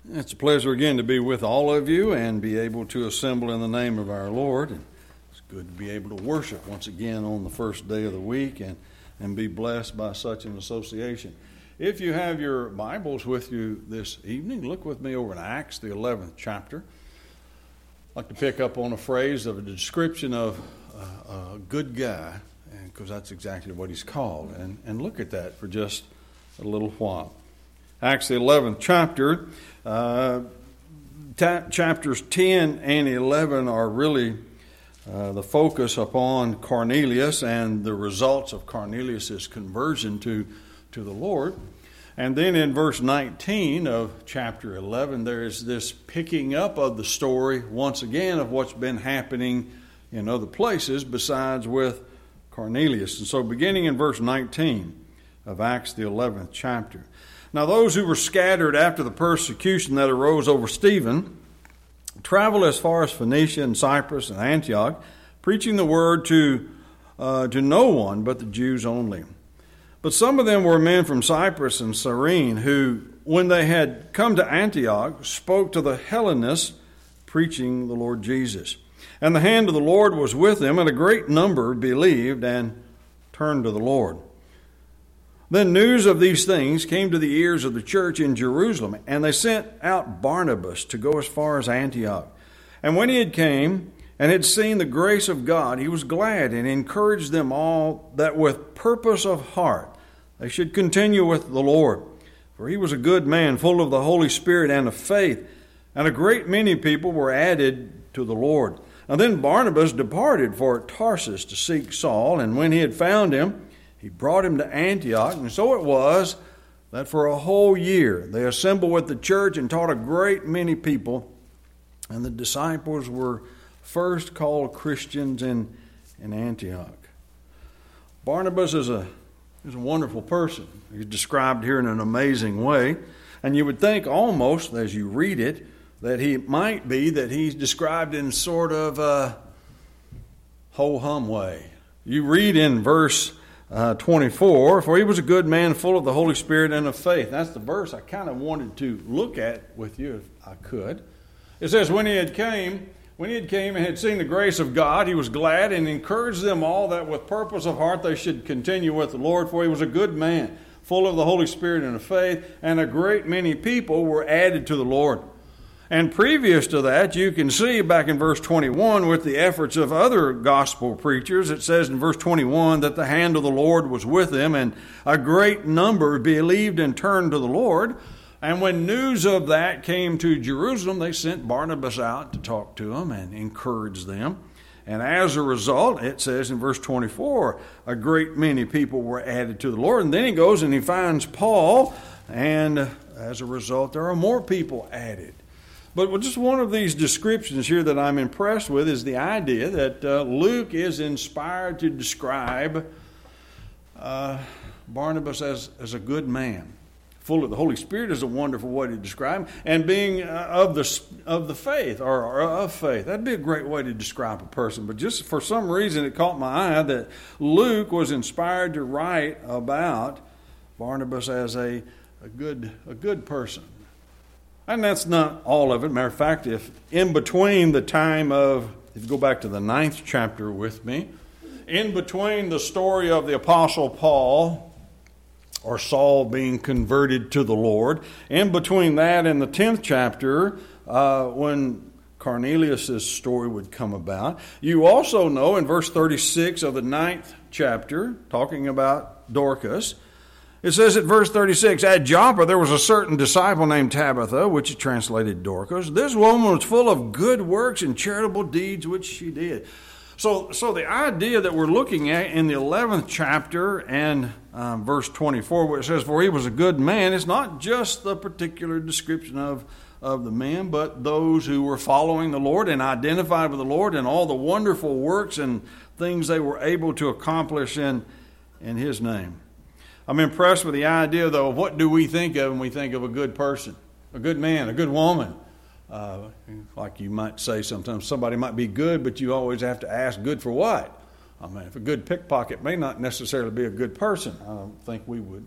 It's a pleasure again to be with all of you and be able to assemble in the name of our Lord. And it's good to be able to worship once again on the first day of the week and be blessed by such an association. If you have your Bibles with you this evening, look with me over in Acts, the 11th chapter. I'd like to pick up on a phrase of a description of a good guy, because that's exactly what he's called. And look at that for just a little while. Acts, the 11th chapter. Chapters 10 and 11 are really the focus upon Cornelius and the results of Cornelius' conversion to the Lord. And then in verse 19 of chapter 11, there is this picking up of the story once again of what's been happening in other places besides with Cornelius. And so beginning in verse 19 of Acts, the 11th chapter. Now those who were scattered after the persecution that arose over Stephen traveled as far as Phoenicia and Cyprus and Antioch, preaching the word to no one but the Jews only. But some of them were men from Cyprus and Cyrene, who, when they had come to Antioch, spoke to the Hellenists, preaching the Lord Jesus. And the hand of the Lord was with them, and a great number believed and turned to the Lord. Then news of these things came to the ears of the church in Jerusalem, and they sent out Barnabas to go as far as Antioch. And when he had came and had seen the grace of God, he was glad and encouraged them all that with purpose of heart they should continue with the Lord. For he was a good man, full of the Holy Spirit and of faith, and a great many people were added to the Lord. And then Barnabas departed for Tarsus to seek Saul, and when he had found him, he brought him to Antioch. And so it was that for a whole year they assembled with the church and taught a great many people. And the disciples were first called Christians in Antioch. Barnabas is a wonderful person. He's described here in an amazing way. And you would think almost, as you read it, that he's described in sort of a ho-hum way. You read in verse 24, for he was a good man, full of the Holy Spirit and of faith. That's the verse I kind of wanted to look at with you if I could. It says, when he had came and had seen the grace of God, he was glad and encouraged them all that with purpose of heart they should continue with the Lord, for he was a good man, full of the Holy Spirit and of faith, and a great many people were added to the Lord. And previous to that, you can see back in verse 21 with the efforts of other gospel preachers, it says in verse 21 that the hand of the Lord was with them, and a great number believed and turned to the Lord. And when news of that came to Jerusalem, they sent Barnabas out to talk to them and encourage them. And as a result, it says in verse 24, a great many people were added to the Lord. And then he goes and he finds Paul, and as a result, there are more people added. But just one of these descriptions here that I'm impressed with is the idea that Luke is inspired to describe Barnabas as a good man. Full of the Holy Spirit is a wonderful way to describe him. And being of the faith, or of faith. That'd be a great way to describe a person. But just for some reason it caught my eye that Luke was inspired to write about Barnabas as a good person. And that's not all of it. Matter of fact, if in between the time of, if you go back to the 9th chapter with me, in between the story of the Apostle Paul, or Saul being converted to the Lord, in between that and the 10th chapter, when Cornelius' story would come about, you also know in verse 36 of the 9th chapter, talking about Dorcas, it says at verse 36, at Joppa there was a certain disciple named Tabitha, which is translated Dorcas. This woman was full of good works and charitable deeds which she did. So the idea that we're looking at in the 11th chapter and verse 24, where it says, for he was a good man, it's not just the particular description of the men, but those who were following the Lord and identified with the Lord and all the wonderful works and things they were able to accomplish in his name. I'm impressed with the idea, though, of what do we think of when we think of a good person, a good man, a good woman. Like you might say sometimes somebody might be good, but you always have to ask, good for what? I mean, if a good pickpocket may not necessarily be a good person. I don't think we would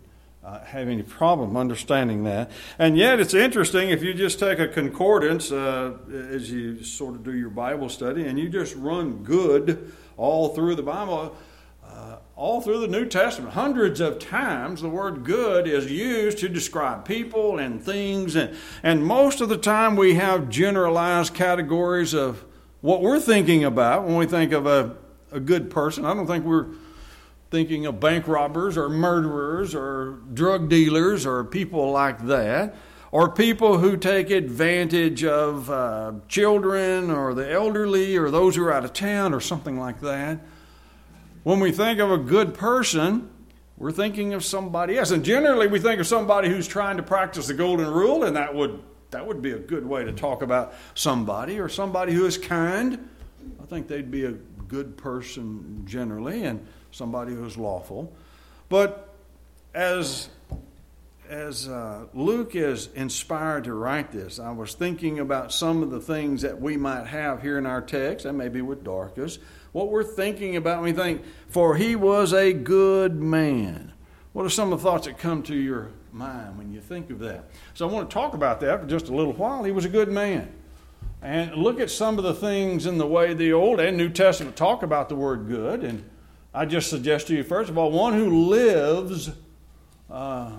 have any problem understanding that. And yet it's interesting if you just take a concordance as you sort of do your Bible study and you just run good all through the Bible, all through the New Testament. Hundreds of times the word good is used to describe people and things. And most of the time we have generalized categories of what we're thinking about when we think of a good person. I don't think we're thinking of bank robbers or murderers or drug dealers or people like that, or people who take advantage of children or the elderly or those who are out of town or something like that. When we think of a good person, we're thinking of somebody else. And generally we think of somebody who's trying to practice the golden rule, and that would be a good way to talk about somebody, or somebody who is kind. I think they'd be a good person generally, and somebody who's lawful. But as Luke is inspired to write this, I was thinking about some of the things that we might have here in our text, and maybe with Dorcas, what we're thinking about when we think, for he was a good man. What are some of the thoughts that come to your mind when you think of that? So I want to talk about that for just a little while. He was a good man. And look at some of the things in the way the Old and New Testament talk about the word good. And I just suggest to you, first of all, one who lives the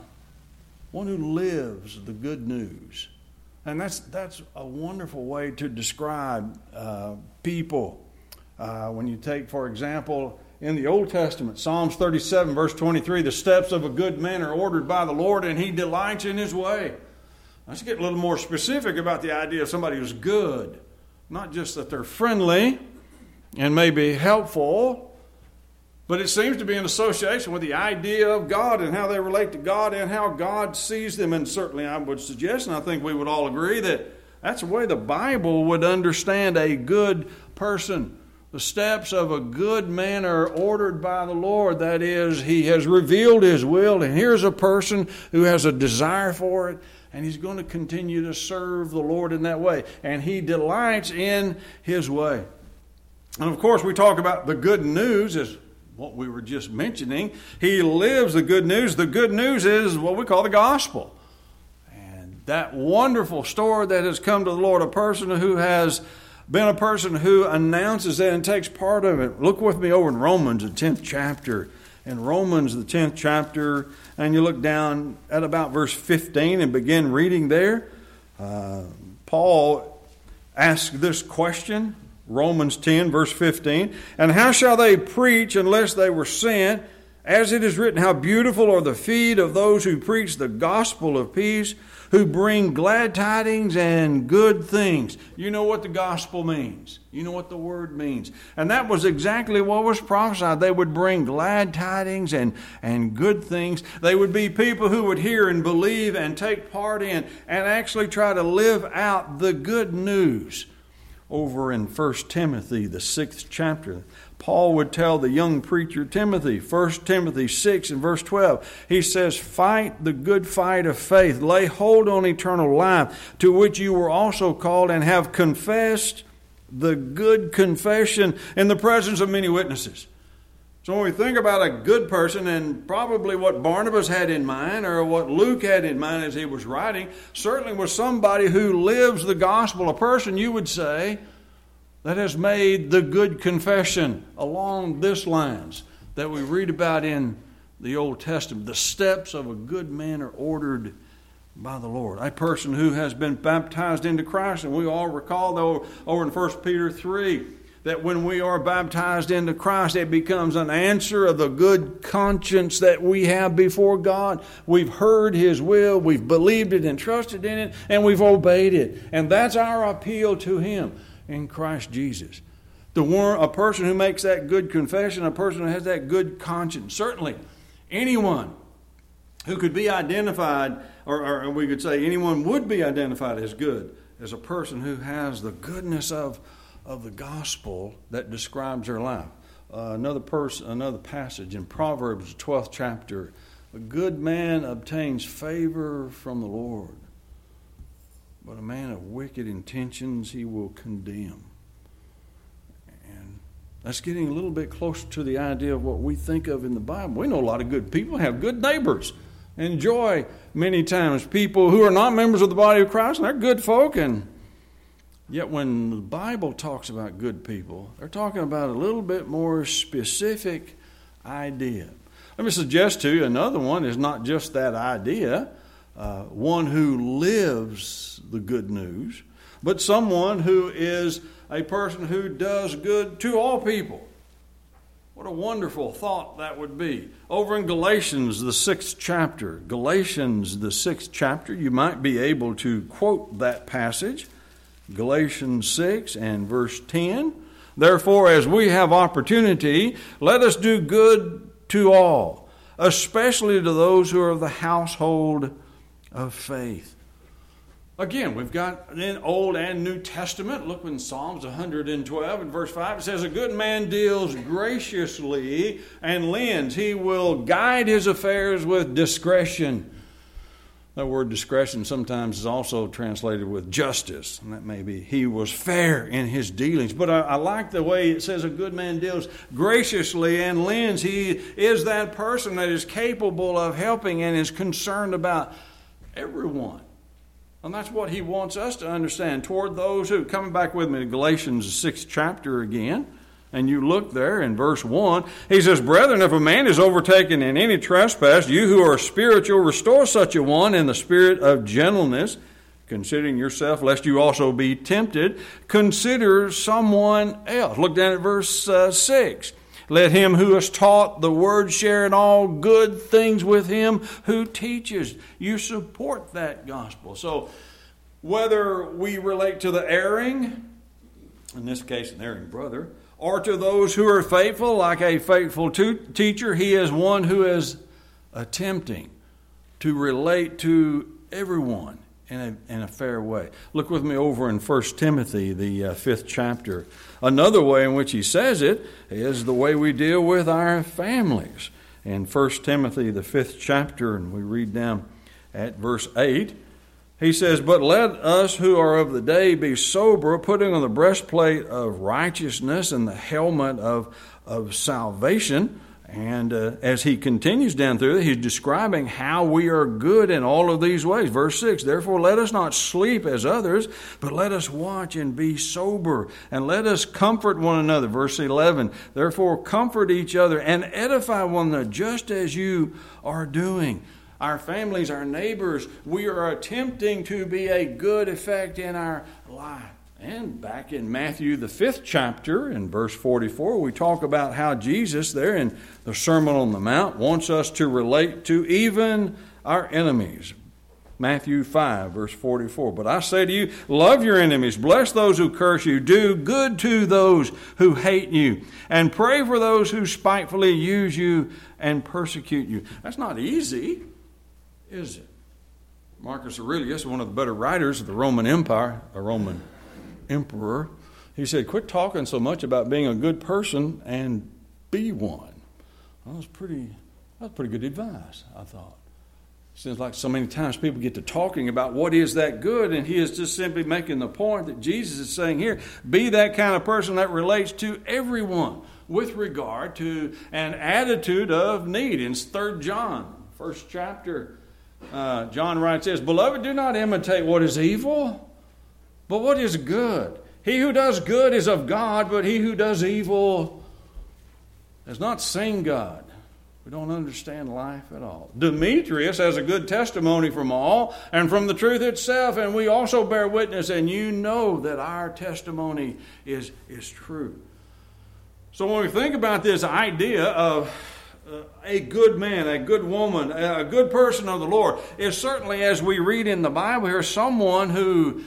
good news. And that's a wonderful way to describe people. When you take, for example, in the Old Testament, Psalms 37, verse 23, the steps of a good man are ordered by the Lord, and he delights in his way. Let's get a little more specific about the idea of somebody who's good. Not just that they're friendly and maybe helpful, but it seems to be in association with the idea of God and how they relate to God and how God sees them. And certainly I would suggest, and I think we would all agree, that that's the way the Bible would understand a good person. The steps of a good man are ordered by the Lord. That is, he has revealed his will, and here's a person who has a desire for it, and he's going to continue to serve the Lord in that way. And he delights in his way. And of course, we talk about the good news as what we were just mentioning. He lives the good news. The good news is what we call the gospel. And that wonderful story that has come to the Lord, a person who has been a person who announces that and takes part of it. Look with me over in Romans, the 10th chapter. In Romans, the 10th chapter, and you look down at about verse 15 and begin reading there. Paul asks this question, Romans 10, verse 15. And how shall they preach unless they were sent? As it is written, how beautiful are the feet of those who preach the gospel of peace, who bring glad tidings and good things. You know what the gospel means. You know what the word means. And that was exactly what was prophesied. They would bring glad tidings and good things. They would be people who would hear and believe and take part in and actually try to live out the good news. Over in 1 Timothy, the 6th chapter, Paul would tell the young preacher Timothy, 1 Timothy 6 and verse 12, he says, fight the good fight of faith, lay hold on eternal life, to which you were also called, and have confessed the good confession in the presence of many witnesses. So when we think about a good person, and probably what Barnabas had in mind, or what Luke had in mind as he was writing, certainly was somebody who lives the gospel, a person, you would say, that has made the good confession along this lines that we read about in the Old Testament. The steps of a good man are ordered by the Lord. A person who has been baptized into Christ, and we all recall though over in 1 Peter 3, that when we are baptized into Christ, it becomes an answer of the good conscience that we have before God. We've heard his will, we've believed it and trusted in it, and we've obeyed it. And that's our appeal to him in Christ Jesus. A person who makes that good confession, a person who has that good conscience. Certainly, anyone who could be identified, or we could say anyone would be identified as good, as a person who has the goodness of the gospel that describes their life. Another passage in Proverbs, 12th chapter. A good man obtains favor from the Lord, but a man of wicked intentions he will condemn. And that's getting a little bit closer to the idea of what we think of in the Bible. We know a lot of good people have good neighbors. enjoy many times people who are not members of the body of Christ, and they're good folk, and yet when the Bible talks about good people, they're talking about a little bit more specific idea. Let me suggest to you another one is not just that idea, one who lives the good news, but someone who is a person who does good to all people. What a wonderful thought that would be. Over in Galatians, the 6th chapter, you might be able to quote that passage. Galatians 6 and verse 10. Therefore, as we have opportunity, let us do good to all, especially to those who are of the household of faith. Again, we've got in Old and New Testament. Look in Psalms 112 and verse 5. It says, a good man deals graciously and lends. He will guide his affairs with discretion. That word discretion sometimes is also translated with justice. And that may be he was fair in his dealings. But I like the way it says a good man deals graciously and lends. He is that person that is capable of helping and is concerned about everyone. And that's what he wants us to understand toward those who, coming back with me to Galatians 6th chapter again, and you look there in verse 1, he says, brethren, if a man is overtaken in any trespass, you who are spiritual, restore such a one in the spirit of gentleness, considering yourself, lest you also be tempted. Consider someone else. Look down at verse 6. Let him who is taught the word share in all good things with him who teaches. You support that gospel. So whether we relate to the erring, in this case an erring brother, or to those who are faithful, like a faithful teacher, he is one who is attempting to relate to everyone in a fair way. Look with me over in 1 Timothy, the 5th chapter. Another way in which he says it is the way we deal with our families. In 1 Timothy, the 5th chapter, and we read down at verse 8, he says, but let us who are of the day be sober, putting on the breastplate of righteousness and the helmet of salvation. And as he continues down through it, he's describing how we are good in all of these ways. Verse 6, therefore let us not sleep as others, but let us watch and be sober, and let us comfort one another. Verse 11, therefore comfort each other and edify one another, just as you are doing. Our families, our neighbors, we are attempting to be a good effect in our life. And back in Matthew, the 5th chapter, in verse 44, we talk about how Jesus there in the Sermon on the Mount wants us to relate to even our enemies. Matthew 5, verse 44. But I say to you, love your enemies, bless those who curse you, do good to those who hate you, and pray for those who spitefully use you and persecute you. That's not easy, is it? Marcus Aurelius, one of the better writers of the Roman Empire, a Roman emperor, he said, quit talking so much about being a good person and be one. Well, that was pretty good advice, I thought. Seems like so many times people get to talking about what is that good, and he is just simply making the point that Jesus is saying here, be that kind of person that relates to everyone with regard to an attitude of need. In 3 John, 1st chapter, John writes this, beloved, do not imitate what is evil, but what is good? He who does good is of God, but he who does evil has not seen God. We don't understand life at all. Demetrius has a good testimony from all and from the truth itself, and we also bear witness, and you know that our testimony is true. So when we think about this idea of a good man, a good woman, a good person of the Lord, is certainly, as we read in the Bible here, someone who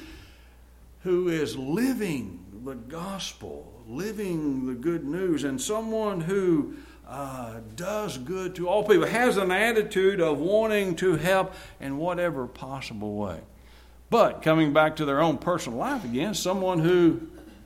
is living the gospel, living the good news, and someone who does good to all people, has an attitude of wanting to help in whatever possible way. But coming back to their own personal life again, someone who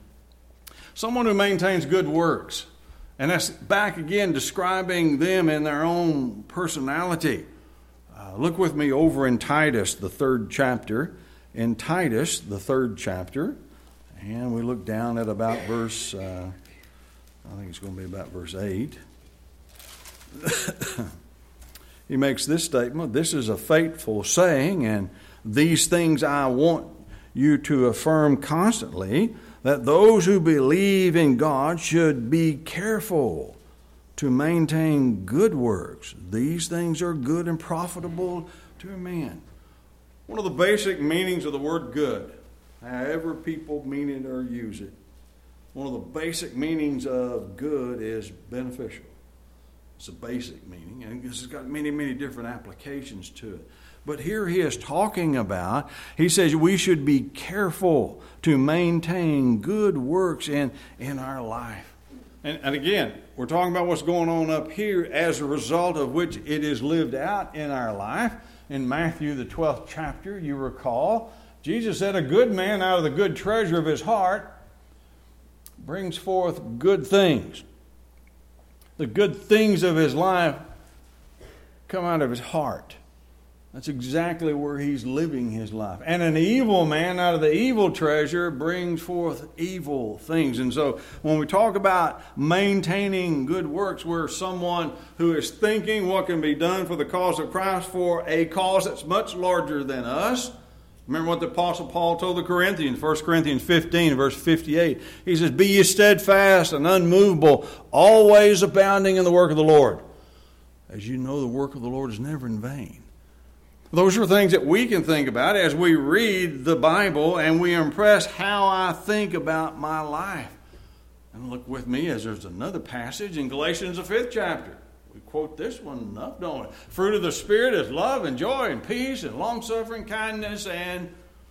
maintains good works. And that's back again describing them in their own personality. Look with me over in Titus, the 3rd chapter. In Titus, the 3rd chapter, and we look down at about verse, I think it's going to be about verse 8. he makes this statement, "This is a faithful saying, and these things I want you to affirm constantly, that those who believe in God should be careful to maintain good works. These things are good and profitable to a man." One of the basic meanings of the word good, however people mean it or use it, one of the basic meanings of good is beneficial. It's a basic meaning, and this has got many, many different applications to it. But here he is talking about, he says we should be careful to maintain good works in our life. And again, we're talking about what's going on up here as a result of which it is lived out in our life. In Matthew, the 12th chapter, you recall, Jesus said, "A good man out of the good treasure of his heart brings forth good things." The good things of his life come out of his heart. That's exactly where he's living his life. And an evil man out of the evil treasure brings forth evil things. And so when we talk about maintaining good works, we're someone who is thinking what can be done for the cause of Christ, for a cause that's much larger than us. Remember what the Apostle Paul told the Corinthians, 1 Corinthians 15, verse 58. He says, "Be ye steadfast and unmovable, always abounding in the work of the Lord." As you know, the work of the Lord is never in vain. Those are things that we can think about as we read the Bible and we impress how I think about my life. And look with me as there's another passage in Galatians, the 5th chapter. We quote this one enough, don't we? Fruit of the Spirit is love and joy and peace and long-suffering, kindness and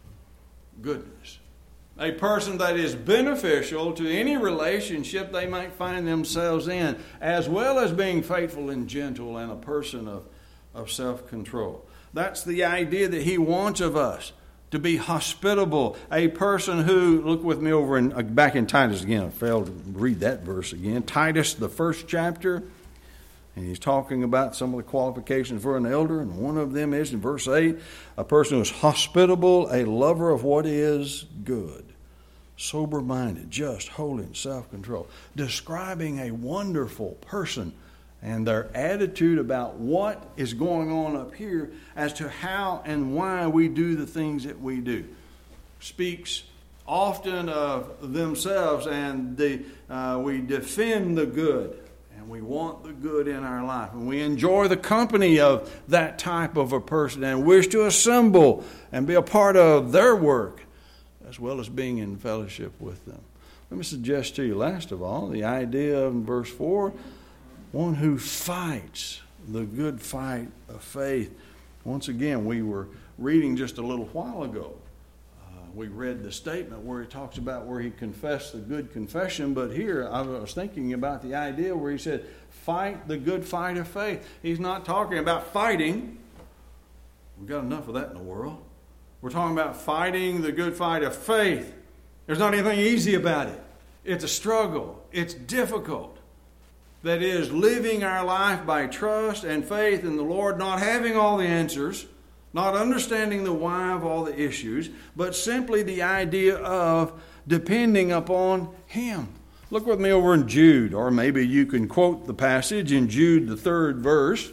goodness. A person that is beneficial to any relationship they might find themselves in, as well as being faithful and gentle and a person of self-control. That's the idea that he wants of us, to be hospitable. A person who, look with me over back in Titus again. I failed to read that verse again. Titus, the 1st chapter. And he's talking about some of the qualifications for an elder. And one of them is in verse 8, a person who is hospitable, a lover of what is good, sober-minded, just, holy, and self-control. Describing a wonderful person and their attitude about what is going on up here as to how and why we do the things that we do. Speaks often of themselves, and we defend the good, and we want the good in our life. And we enjoy the company of that type of a person and wish to assemble and be a part of their work, as well as being in fellowship with them. Let me suggest to you, last of all, the idea in verse 4, one who fights the good fight of faith. Once again, we were reading just a little while ago. We read the statement where he talks about where he confessed the good confession, but here I was thinking about the idea where he said, fight the good fight of faith. He's not talking about fighting. We've got enough of that in the world. We're talking about fighting the good fight of faith. There's not anything easy about it. It's a struggle. It's difficult. That is, living our life by trust and faith in the Lord, not having all the answers, not understanding the why of all the issues, but simply the idea of depending upon Him. Look with me over in Jude, or maybe you can quote the passage in Jude, the 3rd verse.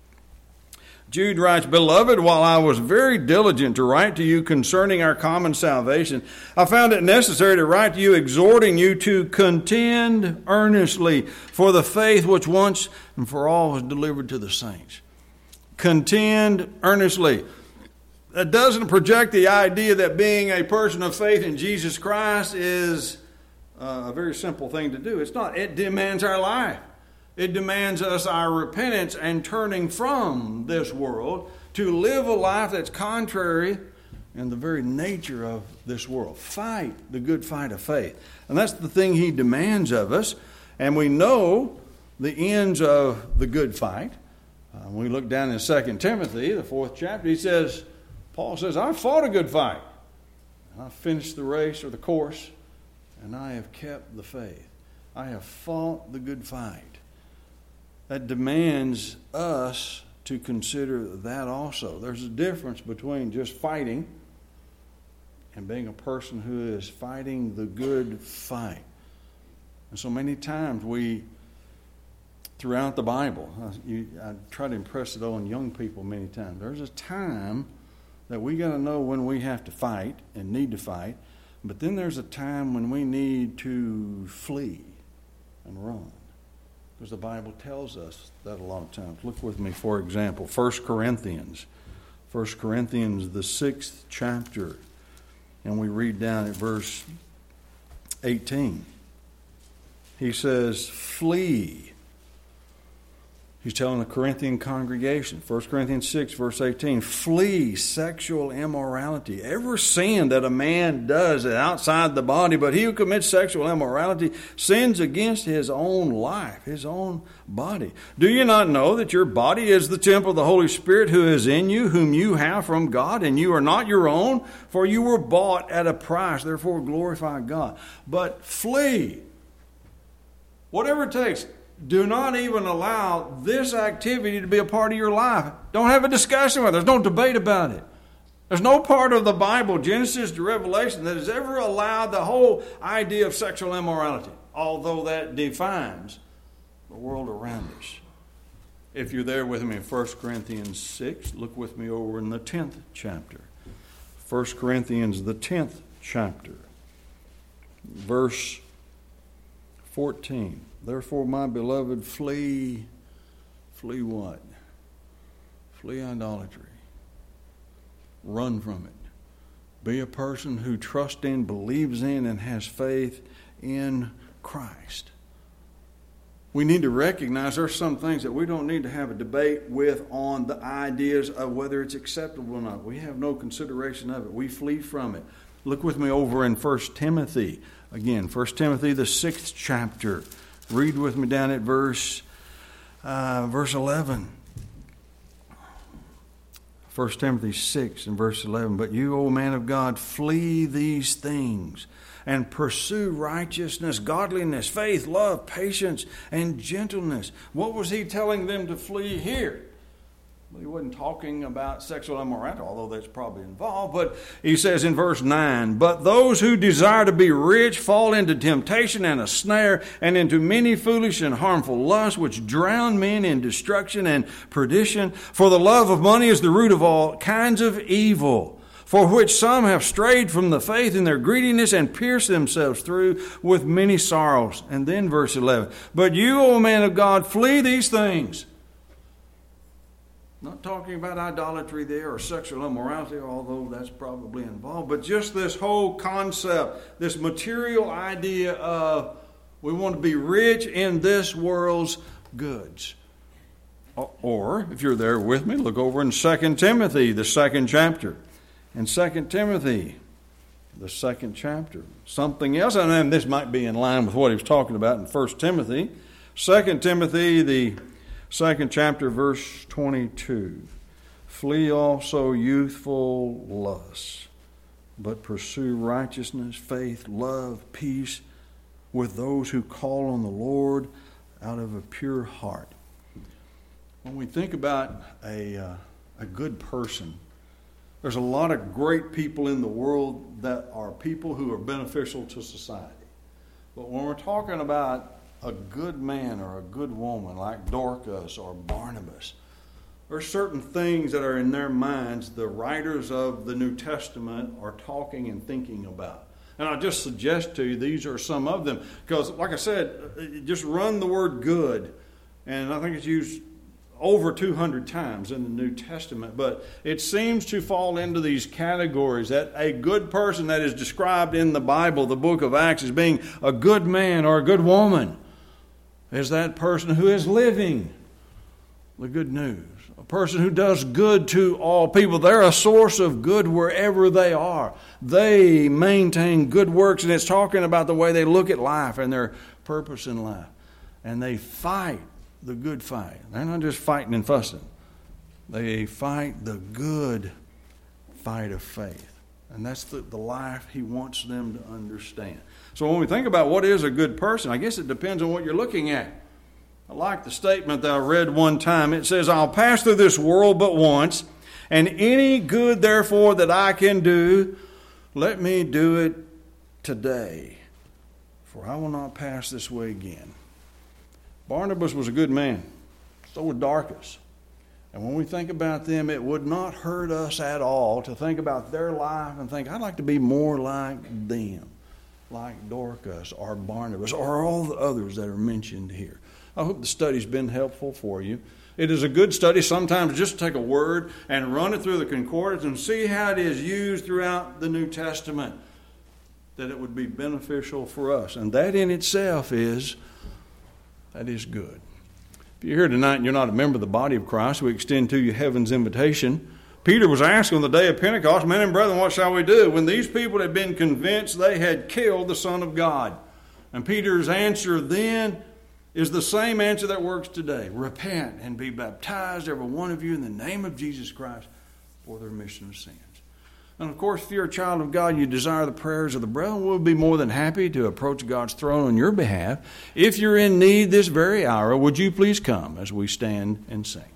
Jude writes, "Beloved, while I was very diligent to write to you concerning our common salvation, I found it necessary to write to you, exhorting you to contend earnestly for the faith which once and for all was delivered to the saints." Contend earnestly. That doesn't project the idea that being a person of faith in Jesus Christ is a very simple thing to do. It's not. It demands our life. It demands us our repentance and turning from this world to live a life that's contrary in the very nature of this world. Fight the good fight of faith. And that's the thing he demands of us. And we know the ends of the good fight. When we look down in 2 Timothy, the 4th chapter, Paul says, "I've fought a good fight. And I've finished the race or the course, and I have kept the faith. I have fought the good fight." That demands us to consider that also. There's a difference between just fighting and being a person who is fighting the good fight. And so many times we throughout the Bible. I try to impress it on young people many times. There's a time that we got to know when we have to fight and need to fight, but then there's a time when we need to flee and run. Because the Bible tells us that a lot of times. Look with me, for example, 1 Corinthians. 1 Corinthians, the 6th chapter. And we read down at verse 18. He says, flee. He's telling the Corinthian congregation, 1 Corinthians 6, verse 18, flee sexual immorality. Every sin that a man does is outside the body, but he who commits sexual immorality sins against his own life, his own body. Do you not know that your body is the temple of the Holy Spirit who is in you, whom you have from God, and you are not your own? For you were bought at a price, therefore glorify God. But flee. Whatever it takes. Do not even allow this activity to be a part of your life. Don't have a discussion with it. There's no debate about it. There's no part of the Bible, Genesis to Revelation, that has ever allowed the whole idea of sexual immorality, although that defines the world around us. If you're there with me in 1 Corinthians 6, look with me over in the 10th chapter. 1 Corinthians, the 10th chapter, verse 14. Therefore, my beloved, flee what? Flee idolatry. Run from it. Be a person who trusts in, believes in, and has faith in Christ. We need to recognize there's some things that we don't need to have a debate with on the ideas of whether it's acceptable or not. We have no consideration of it. We flee from it. Look with me over in 1 Timothy. Again, 1 Timothy, the 6th chapter. Read with me down at verse 11. 1 Timothy 6 and verse 11. But you, O man of God, flee these things and pursue righteousness, godliness, faith, love, patience, and gentleness. What was he telling them to flee here? Well, he wasn't talking about sexual immorality, although that's probably involved. But he says in verse 9, but those who desire to be rich fall into temptation and a snare, and into many foolish and harmful lusts, which drown men in destruction and perdition. For the love of money is the root of all kinds of evil, for which some have strayed from the faith in their greediness and pierced themselves through with many sorrows. And then verse 11, but you, O man of God, flee these things. Not talking about idolatry there or sexual immorality, although that's probably involved, but just this whole concept, this material idea of we want to be rich in this world's goods. Or, if you're there with me, look over in 2 Timothy, the 2nd chapter. In 2 Timothy, the 2nd chapter. Something else, and this might be in line with what he was talking about in 1 Timothy. 2 Timothy, the 2nd chapter, verse 22. Flee also youthful lusts, but pursue righteousness, faith, love, peace with those who call on the Lord out of a pure heart. When we think about a good person, there's a lot of great people in the world that are people who are beneficial to society. But when we're talking about a good man or a good woman like Dorcas or Barnabas, there are certain things that are in their minds the writers of the New Testament are talking and thinking about. And I just suggest to you these are some of them. Because like I said, just run the word good. And I think it's used over 200 times in the New Testament. But it seems to fall into these categories that a good person that is described in the Bible, the book of Acts, as being a good man or a good woman, is that person who is living the good news. A person who does good to all people. They're a source of good wherever they are. They maintain good works, and it's talking about the way they look at life and their purpose in life. And they fight the good fight. They're not just fighting and fussing. They fight the good fight of faith. And that's the life he wants them to understand. So when we think about what is a good person, I guess it depends on what you're looking at. I like the statement that I read one time. It says, I'll pass through this world but once, and any good, therefore, that I can do, let me do it today, for I will not pass this way again. Barnabas was a good man. So was Dorcas. And when we think about them, it would not hurt us at all to think about their life and think, I'd like to be more like them, like Dorcas or Barnabas or all the others that are mentioned here. I hope the study's been helpful for you. It is a good study sometimes just to take a word and run it through the concordance and see how it is used throughout the New Testament, that it would be beneficial for us. And that in itself is good. If you're here tonight and you're not a member of the body of Christ, we extend to you heaven's invitation. Peter was asked on the day of Pentecost, men and brethren, what shall we do? When these people had been convinced they had killed the Son of God. And Peter's answer then is the same answer that works today. Repent and be baptized, every one of you, in the name of Jesus Christ for the remission of sins. And of course, if you're a child of God and you desire the prayers of the brethren, we'll be more than happy to approach God's throne on your behalf. If you're in need this very hour, would you please come as we stand and sing?